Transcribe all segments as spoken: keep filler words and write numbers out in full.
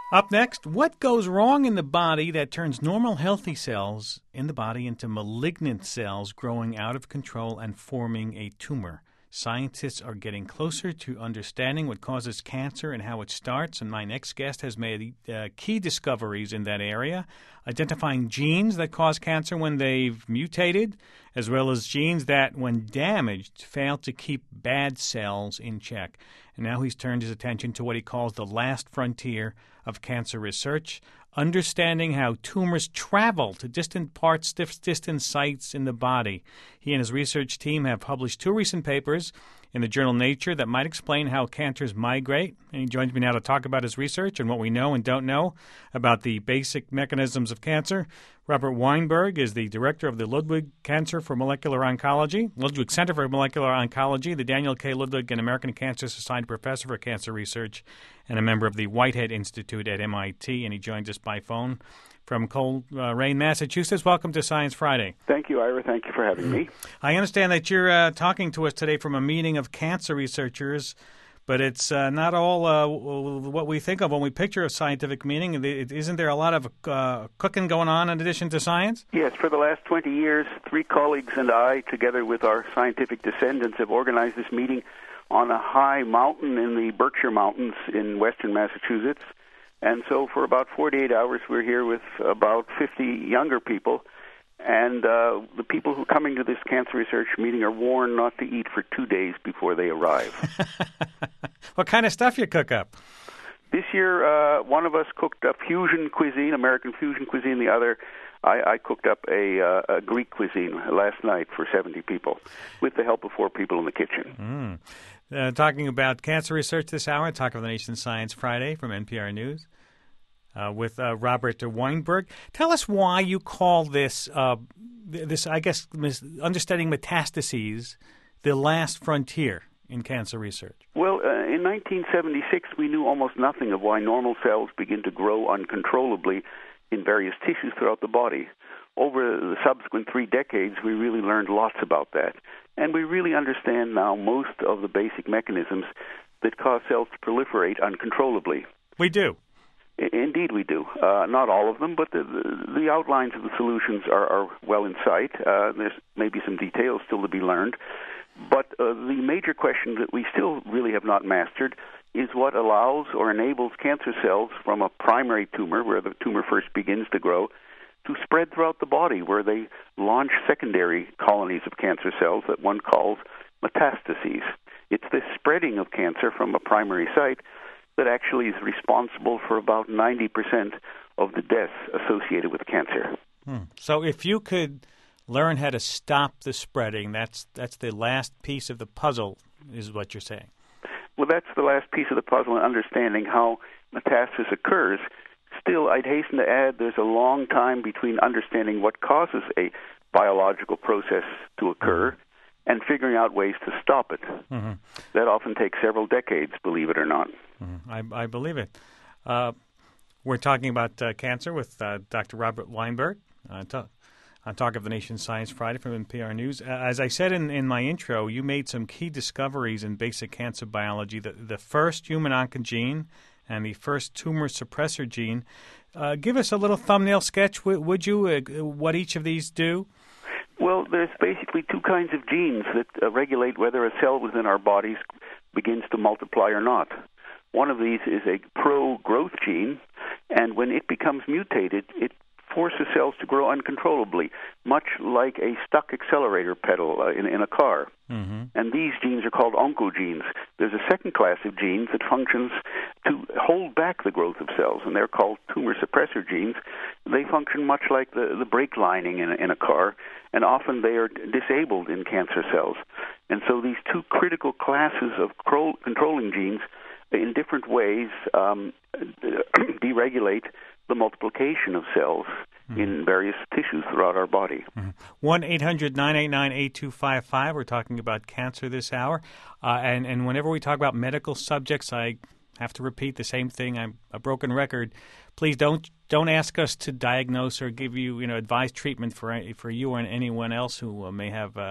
Up next, what goes wrong in the body that turns normal healthy cells in the body into malignant cells growing out of control and forming a tumor? Scientists are getting closer to understanding what causes cancer and how it starts, and my next guest has made uh, key discoveries in that area, identifying genes that cause cancer when they've mutated, as well as genes that, when damaged, fail to keep bad cells in check. And now he's turned his attention to what he calls the last frontier of cancer research, understanding how tumors travel to distant parts, distant sites in the body. He and his research team have published two recent papers in the journal Nature that might explain how cancers migrate. And he joins me now to talk about his research and what we know and don't know about the basic mechanisms of cancer. Robert Weinberg is the director of the Ludwig Cancer for Molecular Oncology, Ludwig Center for Molecular Oncology, the Daniel K. Ludwig and American Cancer Society Professor for Cancer Research, and a member of the Whitehead Institute at M I T. And he joins us by phone from Coleraine, Massachusetts. Welcome to Science Friday. Thank you, Ira. Thank you for having me. I understand that you're uh, talking to us today from a meeting of cancer researchers, but it's uh, not all uh, what we think of when we picture a scientific meeting. Isn't there a lot of uh, cooking going on in addition to science? Yes. For the last twenty years, three colleagues and I, together with our scientific descendants, have organized this meeting on a high mountain in the Berkshire Mountains in western Massachusetts. And so for about forty-eight hours, we're here with about fifty younger people. And uh, the people who are coming to this cancer research meeting are warned not to eat for two days before they arrive. What kind of stuff you cook up? This year, uh, one of us cooked a fusion cuisine, American fusion cuisine. The other, I, I cooked up a, uh, a Greek cuisine last night for seventy people with the help of four people in the kitchen. Mm. Uh, talking about cancer research this hour, Talk of the Nation Science Friday from N P R News. Uh, with uh, Robert Weinberg. Tell us why you call this, uh, this I guess, understanding metastases, the last frontier in cancer research. Well, uh, in nineteen seventy-six, we knew almost nothing of why normal cells begin to grow uncontrollably in various tissues throughout the body. Over the subsequent three decades, we really learned lots about that. And we really understand now most of the basic mechanisms that cause cells to proliferate uncontrollably. We do. Indeed, we do. Uh, not all of them, but the, the, the outlines of the solutions are, are well in sight. Uh, there's maybe some details still to be learned. But uh, the major question that we still really have not mastered is what allows or enables cancer cells from a primary tumor, where the tumor first begins to grow, to spread throughout the body, where they launch secondary colonies of cancer cells that one calls metastases. It's this spreading of cancer from a primary site that actually is responsible for about ninety percent of the deaths associated with cancer. Hmm. So if you could learn how to stop the spreading, that's that's the last piece of the puzzle, is what you're saying. Well, that's the last piece of the puzzle in understanding how metastasis occurs. Still, I'd hasten to add there's a long time between understanding what causes a biological process to occur and figuring out ways to stop it. Mm-hmm. That often takes several decades, believe it or not. Mm-hmm. I, I believe it. Uh, we're talking about uh, cancer with uh, Doctor Robert Weinberg uh, to, on Talk of the Nation Science Friday from N P R News. Uh, as I said in, in my intro, you made some key discoveries in basic cancer biology, the, the first human oncogene and the first tumor suppressor gene. Uh, give us a little thumbnail sketch, w- would you, uh, what each of these do? Well, there's basically two kinds of genes that uh, regulate whether a cell within our bodies begins to multiply or not. One of these is a pro-growth gene, and when it becomes mutated, it forces cells to grow uncontrollably, much like a stuck accelerator pedal uh, in, in a car. Mm-hmm. And these genes are called oncogenes. There's a second class of genes that functions to hold back the growth of cells, and they're called tumor suppressor genes. They function much like the, the brake lining in a, in a car, and often they are disabled in cancer cells. And so these two critical classes of cro- controlling genes in different ways um, deregulate the multiplication of cells mm-hmm. in various tissues throughout our body. Mm-hmm. one eight hundred nine eight nine eight two five five. We're talking about cancer this hour. Uh, and, and whenever we talk about medical subjects, I have to repeat the same thing. I'm a broken record. Please don't don't ask us to diagnose or give you, you know, advise treatment for for you or anyone else who uh, may have uh,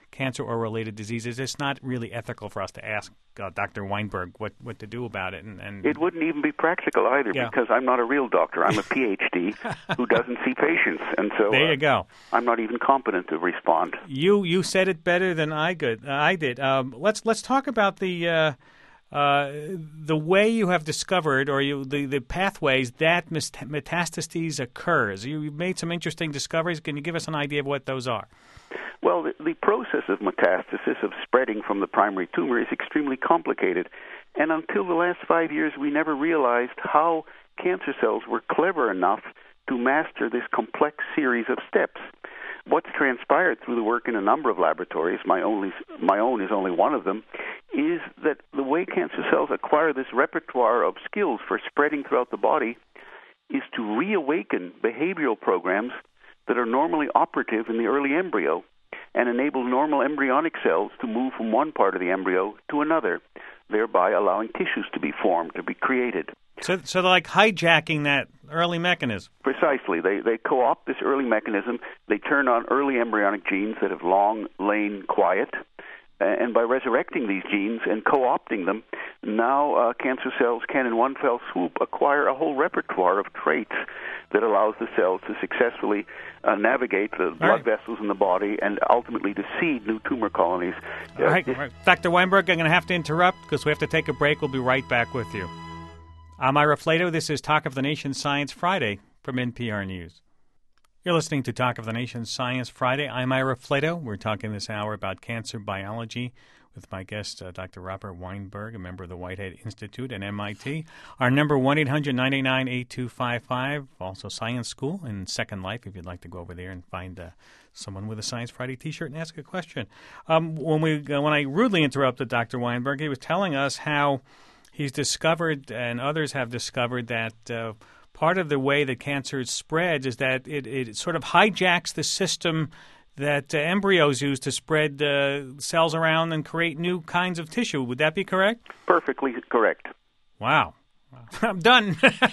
cancer or related diseases. It's not really ethical for us to ask uh, Doctor Weinberg what, what to do about it. And, and it wouldn't even be practical either yeah. because I'm not a real doctor. I'm a P H D who doesn't see patients, and so there you uh, go. I'm not even competent to respond. You you said it better than I could. Uh, I did. Um, let's let's talk about the. Uh, Uh, the way you have discovered, or you, the, the pathways that metastases occurs. You, you've made some interesting discoveries. Can you give us an idea of what those are? Well, the, the process of metastasis, of spreading from the primary tumor, is extremely complicated. And until the last five years, we never realized how cancer cells were clever enough to master this complex series of steps. What's transpired through the work in a number of laboratories, my, only, my own is only one of them, is that the way cancer cells acquire this repertoire of skills for spreading throughout the body is to reawaken behavioral programs that are normally operative in the early embryo and enable normal embryonic cells to move from one part of the embryo to another, thereby allowing tissues to be formed, to be created. So, so they're like hijacking that early mechanism. Precisely. They they co-opt this early mechanism. They turn on early embryonic genes that have long lain quiet. And by resurrecting these genes and co-opting them, now uh, cancer cells can in one fell swoop acquire a whole repertoire of traits that allows the cells to successfully uh, navigate the blood right. vessels in the body and ultimately to seed new tumor colonies. All right. All right. Doctor Weinberg, I'm going to have to interrupt because we have to take a break. We'll be right back with you. I'm Ira Flato. This is Talk of the Nation Science Friday from N P R News. You're listening to Talk of the Nation Science Friday. I'm Ira Flato. We're talking this hour about cancer biology with my guest, uh, Doctor Robert Weinberg, a member of the Whitehead Institute at M I T. Our number, one eight hundred nine eight nine eight two five five. Also Science School and Second Life, if you'd like to go over there and find uh, someone with a Science Friday T-shirt and ask a question. Um, when, we, uh, when I rudely interrupted Doctor Weinberg, he was telling us how he's discovered, and others have discovered, that uh, part of the way that cancer spreads is that it, it sort of hijacks the system that uh, embryos use to spread uh, cells around and create new kinds of tissue. Would that be correct? Perfectly correct. Wow. I'm done.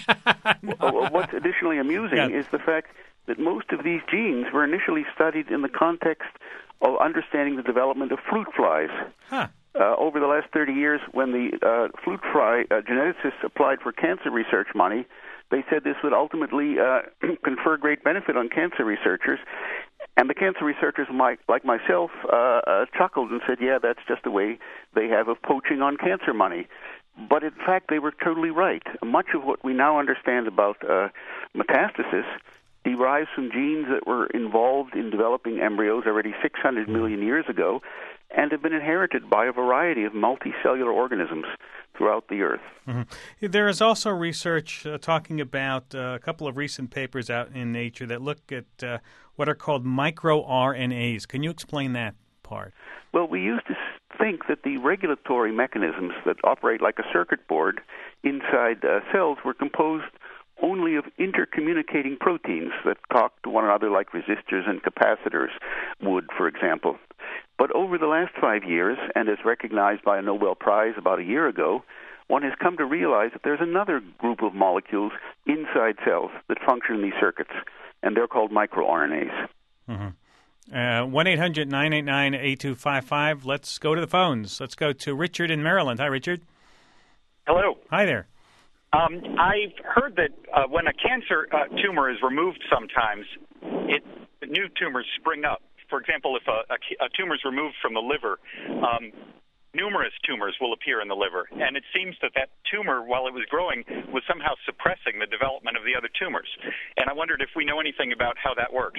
Well, what's additionally amusing yeah. is the fact that most of these genes were initially studied in the context of understanding the development of fruit flies. Huh. Uh, over the last thirty years, when the uh, fruit fly uh, geneticists applied for cancer research money, they said this would ultimately uh, confer great benefit on cancer researchers. And the cancer researchers, my, like myself, uh, uh, chuckled and said, yeah, that's just the way they have of poaching on cancer money. But in fact, they were totally right. Much of what we now understand about uh, metastasis derives from genes that were involved in developing embryos already six hundred million years ago and have been inherited by a variety of multicellular organisms throughout the Earth. Mm-hmm. There is also research uh, talking about uh, a couple of recent papers out in Nature that look at uh, what are called microRNAs. Can you explain that part? Well, we used to think that the regulatory mechanisms that operate like a circuit board inside uh, cells were composed only of intercommunicating proteins that talk to one another like resistors and capacitors would, for example. But over the last five years, and as recognized by a Nobel Prize about a year ago, one has come to realize that there's another group of molecules inside cells that function in these circuits, and they're called microRNAs. Mm-hmm. Uh, one eight hundred nine eight nine eight two five five. Let's go to the phones. Let's go to Richard in Maryland. Hi, Richard. Hello. Hi there. Um, I've heard that uh, when a cancer uh, tumor is removed sometimes, it new tumors spring up. For example, if a, a, a tumor is removed from the liver, um, numerous tumors will appear in the liver. And it seems that that tumor, while it was growing, was somehow suppressing the development of the other tumors. And I wondered if we know anything about how that works.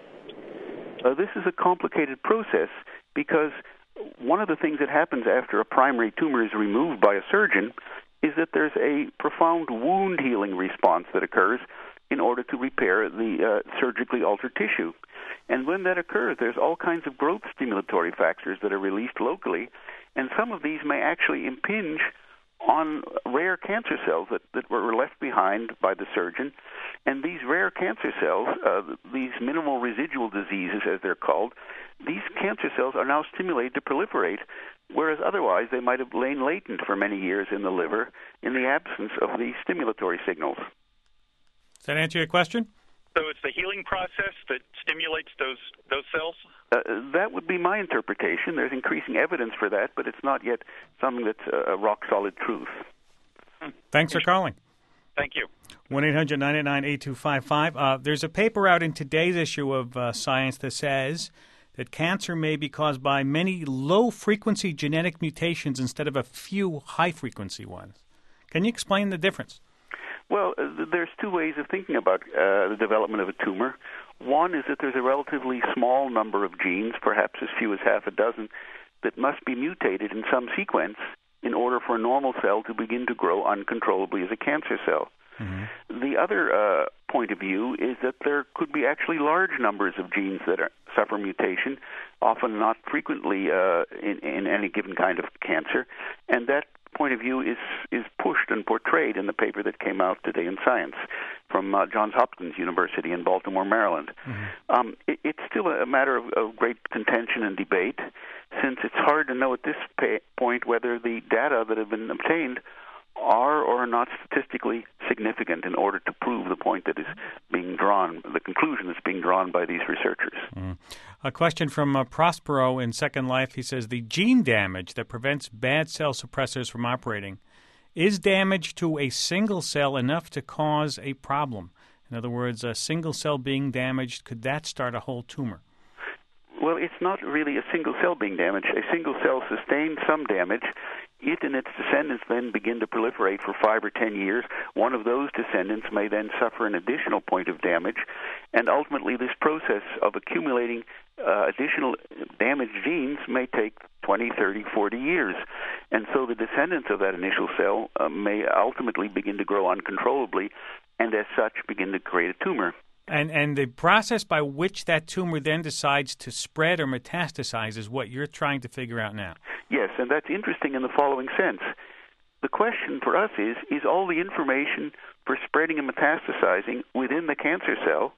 Uh, this is a complicated process because one of the things that happens after a primary tumor is removed by a surgeon is that there's a profound wound healing response that occurs in order to repair the uh, surgically altered tissue. And when that occurs, there's all kinds of growth stimulatory factors that are released locally, and some of these may actually impinge on rare cancer cells that, that were left behind by the surgeon. And these rare cancer cells, uh, these minimal residual diseases as they're called, these cancer cells are now stimulated to proliferate, whereas otherwise they might have lain latent for many years in the liver in the absence of these stimulatory signals. Does that answer your question? So it's the healing process that stimulates those those cells? Uh, that would be my interpretation. There's increasing evidence for that, but it's not yet something that's a rock-solid truth. Thanks for calling. Thank you. one eight hundred nine eight nine eight two five five. Uh, there's a paper out in today's issue of uh, Science that says that cancer may be caused by many low-frequency genetic mutations instead of a few high-frequency ones. Can you explain the difference? Well, uh, there's two ways of thinking about uh, the development of a tumor. One is that there's a relatively small number of genes, perhaps as few as half a dozen, that must be mutated in some sequence in order for a normal cell to begin to grow uncontrollably as a cancer cell. Mm-hmm. The other uh, point of view is that there could be actually large numbers of genes that are, suffer mutation, often not frequently uh, in, in any given kind of cancer, and that point of view is is pushed and portrayed in the paper that came out today in Science from uh, Johns Hopkins University in Baltimore, Maryland. Mm-hmm. Um, it, it's still a matter of, of great contention and debate, since it's hard to know at this pay, point whether the data that have been obtained are or are not statistically significant in order to prove the point that is being drawn, the conclusion that's being drawn by these researchers. Mm. A question from uh, Prospero in Second Life. He says, the gene damage that prevents bad cell suppressors from operating, is damage to a single cell enough to cause a problem? In other words, a single cell being damaged, could that start a whole tumor? Well, it's not really a single cell being damaged. A single cell sustained some damage. It and its descendants then begin to proliferate for five or ten years. One of those descendants may then suffer an additional point of damage, and ultimately this process of accumulating uh, additional damaged genes may take twenty, thirty, forty years. And so the descendants of that initial cell uh, may ultimately begin to grow uncontrollably, and as such begin to create a tumor. And and the process by which that tumor then decides to spread or metastasize is what you're trying to figure out now. Yes, and that's interesting in the following sense. The question for us is, is all the information for spreading and metastasizing within the cancer cell,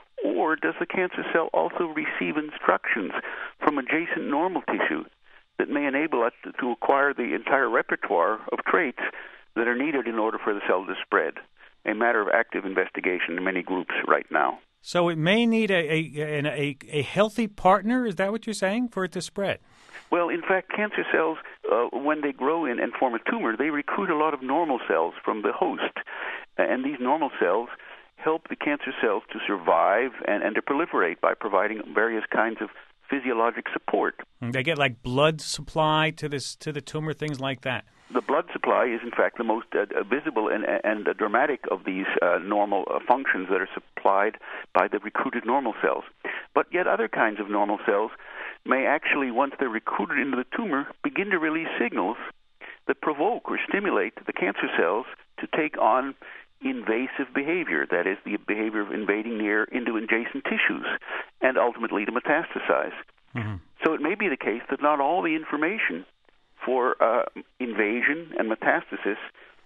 or does the cancer cell also receive instructions from adjacent normal tissue that may enable us to, to acquire the entire repertoire of traits that are needed in order for the cell to spread? A matter of active investigation in many groups right now. So it may need a a, a, a healthy partner, is that what you're saying, for it to spread? Well, in fact, cancer cells, uh, when they grow in and form a tumor, they recruit a lot of normal cells from the host. And these normal cells help the cancer cells to survive and, and to proliferate by providing various kinds of physiologic support. They get like blood supply to this to the tumor, things like that. The blood supply is, in fact, the most uh, visible and, and uh, dramatic of these uh, normal uh, functions that are supplied by the recruited normal cells. But yet other kinds of normal cells may actually, once they're recruited into the tumor, begin to release signals that provoke or stimulate the cancer cells to take on invasive behavior, that is, the behavior of invading near into adjacent tissues, and ultimately to metastasize. Mm-hmm. So it may be the case that not all the information for uh, invasion and metastasis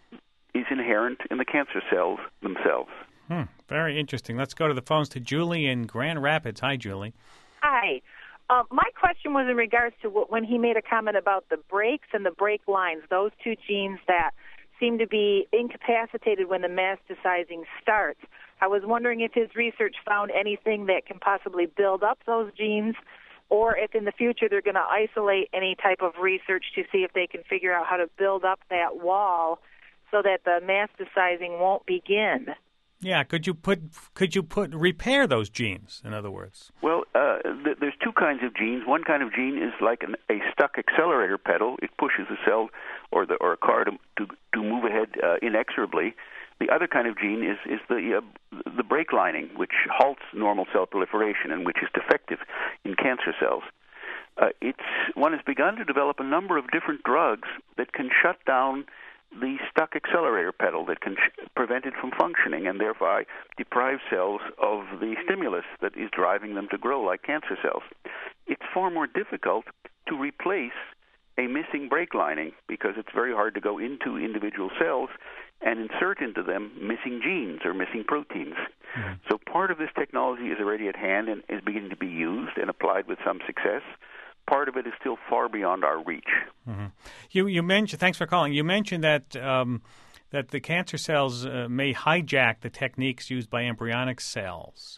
is inherent in the cancer cells themselves. Hmm, very interesting. Let's go to the phones to Julie in Grand Rapids. Hi, Julie. Hi. Uh, my question was in regards to what, when he made a comment about the breaks and the break lines, those two genes that seem to be incapacitated when the metastasizing starts. I was wondering if his research found anything that can possibly build up those genes, or if in the future they're going to isolate any type of research to see if they can figure out how to build up that wall so that the metastasizing won't begin. Yeah, could you put could you put repair those genes, in other words? Well, uh, th- there's two kinds of genes. One kind of gene is like an, a stuck accelerator pedal. It pushes the cell or the or a car to to, to move ahead uh, inexorably. The other kind of gene is is the uh, the brake lining, which halts normal cell proliferation and which is defective in cancer cells. Uh, it's one has begun to develop a number of different drugs that can shut down the stuck accelerator pedal, that can sh- prevent it from functioning and thereby deprive cells of the stimulus that is driving them to grow like cancer cells. It's far more difficult to replace a missing brake lining because it's very hard to go into individual cells and insert into them missing genes or missing proteins. Mm-hmm. So part of this technology is already at hand and is beginning to be used and applied with some success. Part of it is still far beyond our reach. Mm-hmm. You you mentioned, thanks for calling. You mentioned that um, that the cancer cells uh, may hijack the techniques used by embryonic cells.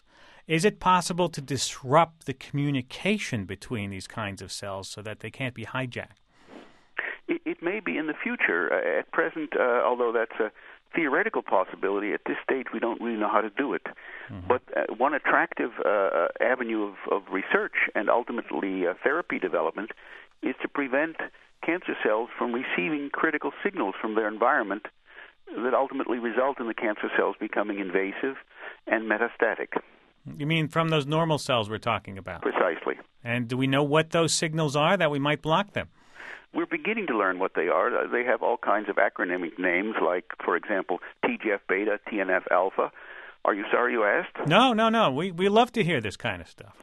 Is it possible to disrupt the communication between these kinds of cells so that they can't be hijacked? It, it may be in the future. Uh, at present, uh, although that's a theoretical possibility, at this stage we don't really know how to do it. Mm-hmm. But uh, one attractive uh, avenue of, of research and ultimately uh, therapy development is to prevent cancer cells from receiving critical signals from their environment that ultimately result in the cancer cells becoming invasive and metastatic. You mean from those normal cells we're talking about? Precisely. And do we know what those signals are that we might block them? We're beginning to learn what they are. They have all kinds of acronymic names, like, for example, T G F beta, T N F alpha. Are you sorry you asked? No, no, no. We we love to hear this kind of stuff.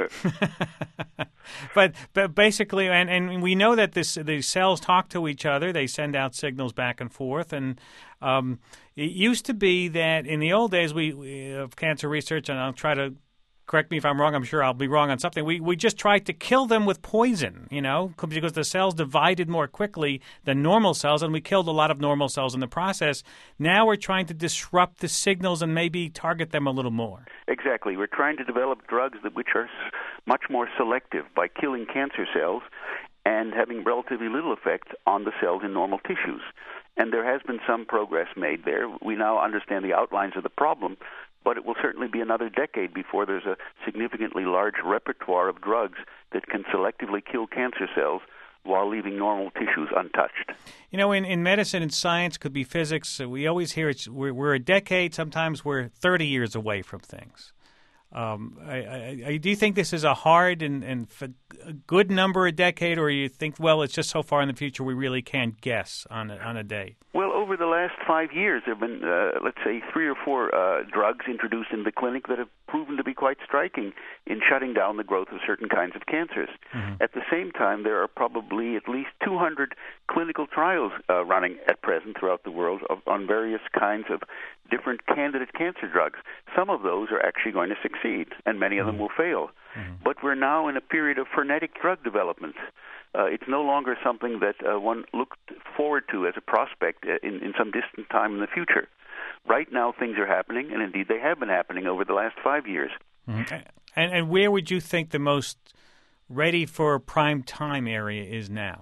but but basically, and, and we know that this the cells talk to each other. They send out signals back and forth. And um, it used to be that in the old days we, we of cancer research, and I'll try to correct me if I'm wrong. I'm sure I'll be wrong on something. We we just tried to kill them with poison, you know, because the cells divided more quickly than normal cells, and we killed a lot of normal cells in the process. Now we're trying to disrupt the signals and maybe target them a little more. Exactly. We're trying to develop drugs that which are much more selective by killing cancer cells and having relatively little effect on the cells in normal tissues. And there has been some progress made there. We now understand the outlines of the problem, but it will certainly be another decade before there's a significantly large repertoire of drugs that can selectively kill cancer cells while leaving normal tissues untouched. You know, in, in medicine and science, could be physics, we always hear it's, we're, we're a decade, sometimes we're thirty years away from things. Um, I, I, I, do you think this is a hard and, and f- a good number a decade, or you think, well, it's just so far in the future we really can't guess on a, on a date? Well, over the last five years, there have been, uh, let's say, three or four uh, drugs introduced in the clinic that have proven to be quite striking in shutting down the growth of certain kinds of cancers. Mm-hmm. At the same time, there are probably at least two hundred clinical trials uh, running at present throughout the world of, on various kinds of different candidate cancer drugs. Some of those are actually going to succeed, and many of them will fail. Mm-hmm. But we're now in a period of frenetic drug development. Uh, it's no longer something that uh, one looked forward to as a prospect in, in some distant time in the future. Right now, things are happening, and indeed they have been happening over the last five years. Mm-hmm. And, and where would you think the most ready for prime time area is now?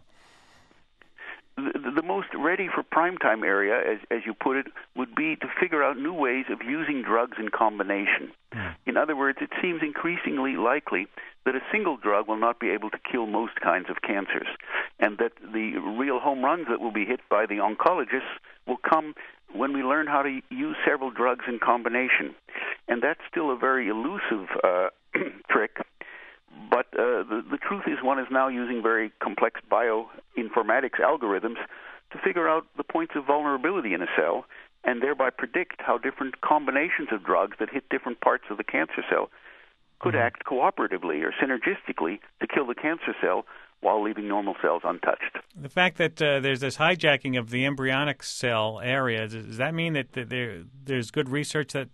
The, the most ready for prime time area, as, as you put it, would be to figure out new ways of using drugs in combination. Mm. In other words, it seems increasingly likely that a single drug will not be able to kill most kinds of cancers, and that the real home runs that will be hit by the oncologists will come when we learn how to use several drugs in combination. And that's still a very elusive uh, trick. But uh, the, the truth is one is now using very complex bioinformatics algorithms to figure out the points of vulnerability in a cell and thereby predict how different combinations of drugs that hit different parts of the cancer cell could mm-hmm. act cooperatively or synergistically to kill the cancer cell while leaving normal cells untouched. The fact that uh, there's this hijacking of the embryonic cell area, does that mean that, that there, there's good research that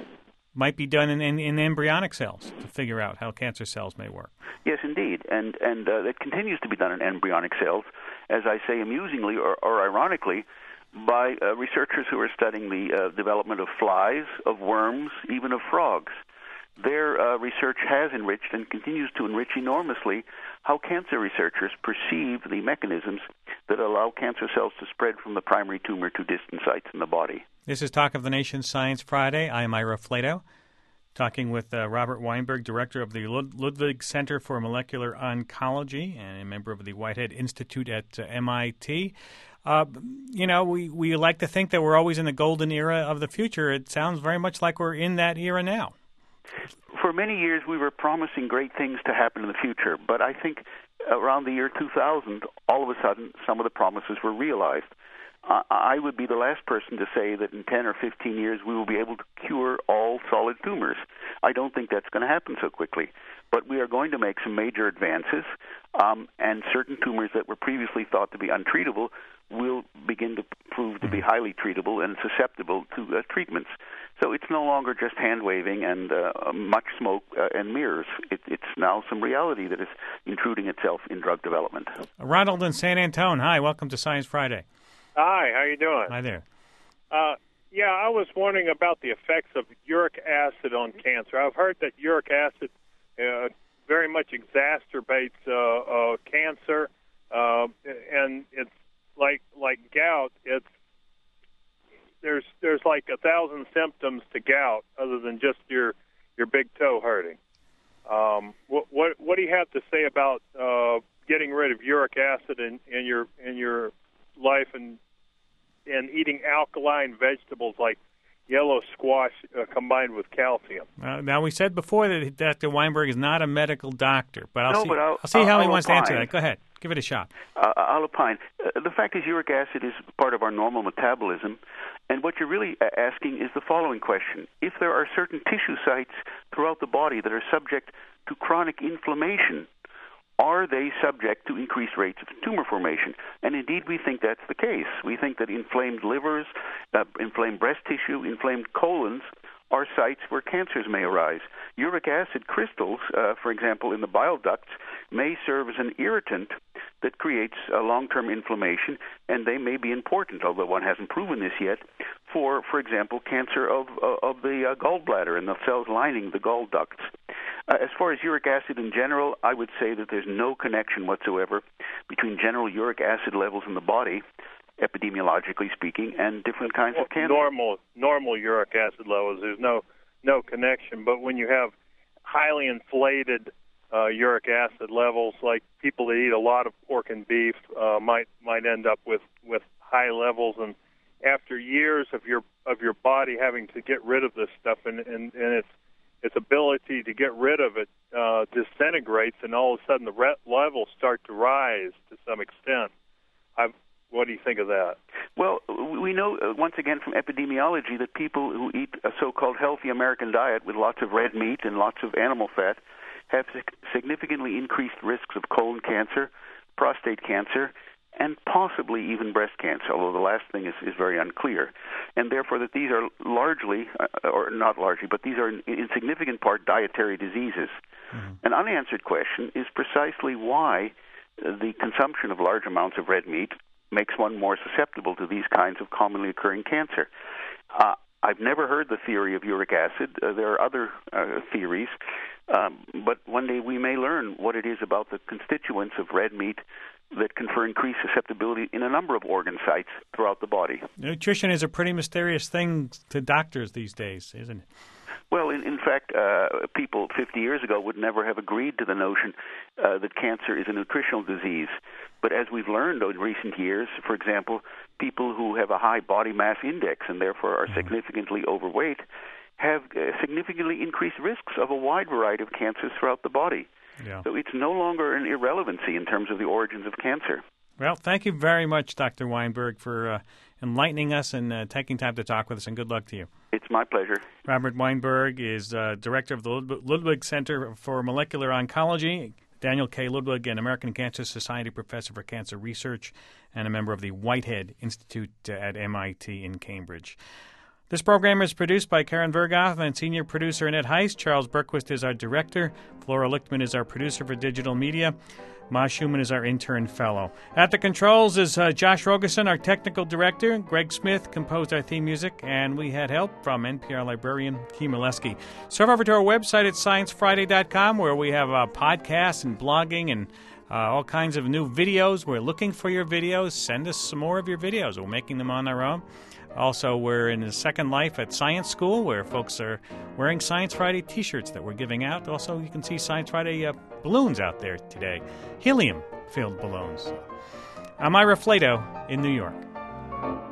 might be done in, in, in embryonic cells to figure out how cancer cells may work? Yes, indeed, and and uh, it continues to be done in embryonic cells, as I say amusingly or, or ironically, by uh, researchers who are studying the uh, development of flies, of worms, even of frogs. Their uh, research has enriched and continues to enrich enormously how cancer researchers perceive the mechanisms that allow cancer cells to spread from the primary tumor to distant sites in the body. This is Talk of the Nation Science Friday. I'm Ira Flato, talking with uh, Robert Weinberg, director of the Lud- Ludwig Center for Molecular Oncology and a member of the Whitehead Institute at uh, M I T. Uh, you know, we, we like to think that we're always in the golden era of the future. It sounds very much like we're in that era now. For many years, we were promising great things to happen in the future, but I think around the year two thousand, all of a sudden, some of the promises were realized. Uh, I would be the last person to say that in ten or fifteen years we will be able to cure all solid tumors. I don't think that's going to happen so quickly. But we are going to make some major advances, um, and certain tumors that were previously thought to be untreatable will begin to prove to be highly treatable and susceptible to uh, treatments. So it's no longer just hand-waving and uh, much smoke uh, and mirrors. It, it's now some reality that is intruding itself in drug development. Ronald in San Antone, hi, welcome to Science Friday. Hi, how you doing? Hi there. Uh, Yeah, I was wondering about the effects of uric acid on cancer. I've heard that uric acid uh, very much exacerbates uh, uh, cancer, uh, and it's like like gout. It's there's there's like a thousand symptoms to gout other than just your your big toe hurting. Um, what what what do you have to say about uh, getting rid of uric acid in, in your in your life and and eating alkaline vegetables like yellow squash uh, combined with calcium? Uh, now, we said before that Doctor Weinberg is not a medical doctor, but I'll no, see, but I'll, I'll see how I'll he wants opine. to answer that. Go ahead. Give it a shot. Uh, I'll opine. Uh, the fact is uric acid is part of our normal metabolism, and what you're really uh, asking is the following question. If there are certain tissue sites throughout the body that are subject to chronic inflammation, are they subject to increased rates of tumor formation? And indeed, we think that's the case. We think that inflamed livers, uh, inflamed breast tissue, inflamed colons are sites where cancers may arise. Uric acid crystals, uh, for example, in the bile ducts, may serve as an irritant that creates uh, long-term inflammation, and they may be important, although one hasn't proven this yet, for, for example, cancer of, uh, of the uh, gallbladder and the cells lining the gall ducts. Uh, as far as uric acid in general, I would say that there's no connection whatsoever between general uric acid levels in the body, epidemiologically speaking, and different kinds well, of cancer. Normal, normal uric acid levels, there's no no connection. But when you have highly inflated uh, uric acid levels, like people that eat a lot of pork and beef uh, might might end up with, with high levels, and after years of your of your body having to get rid of this stuff, and, and, and its its ability to get rid of it uh, disintegrates, and all of a sudden the re- levels start to rise to some extent. I've, what do you think of that? Well, we know, uh, once again, from epidemiology that people who eat a so-called healthy American diet with lots of red meat and lots of animal fat have significantly increased risks of colon cancer, prostate cancer, and possibly even breast cancer, although the last thing is, is very unclear. And therefore that these are largely, uh, or not largely, but these are in, in significant part dietary diseases. Mm-hmm. An unanswered question is precisely why uh, the consumption of large amounts of red meat makes one more susceptible to these kinds of commonly occurring cancer. Uh, I've never heard the theory of uric acid. Uh, there are other uh, theories, um, but one day we may learn what it is about the constituents of red meat that confer increased susceptibility in a number of organ sites throughout the body. Nutrition is a pretty mysterious thing to doctors these days, isn't it? Well, in, in fact, uh, people fifty years ago would never have agreed to the notion uh, that cancer is a nutritional disease. But as we've learned in recent years, for example, people who have a high body mass index and therefore are significantly overweight have uh, significantly increased risks of a wide variety of cancers throughout the body. Yeah. So it's no longer an irrelevancy in terms of the origins of cancer. Well, thank you very much, Doctor Weinberg, for uh, enlightening us and uh, taking time to talk with us, and good luck to you. It's my pleasure. Robert Weinberg is uh, director of the Ludwig Center for Molecular Oncology, Daniel K. Ludwig, an American Cancer Society professor for cancer research, and a member of the Whitehead Institute at M I T in Cambridge. This program is produced by Karen Vergoff and senior producer Annette Heist. Charles Berquist is our director. Flora Lichtman is our producer for digital media. Ma Schumann is our intern fellow. At the controls is uh, Josh Rogerson, our technical director. Greg Smith composed our theme music, and we had help from N P R librarian Kim Oleski. Surf over to our website at science friday dot com, where we have uh, podcasts and blogging and uh, all kinds of new videos. We're looking for your videos. Send us some more of your videos. We're making them on our own. Also, we're in the Second Life at Science School, where folks are wearing Science Friday T-shirts that we're giving out. Also, you can see Science Friday uh, balloons out there today, helium-filled balloons. I'm Ira Flato in New York.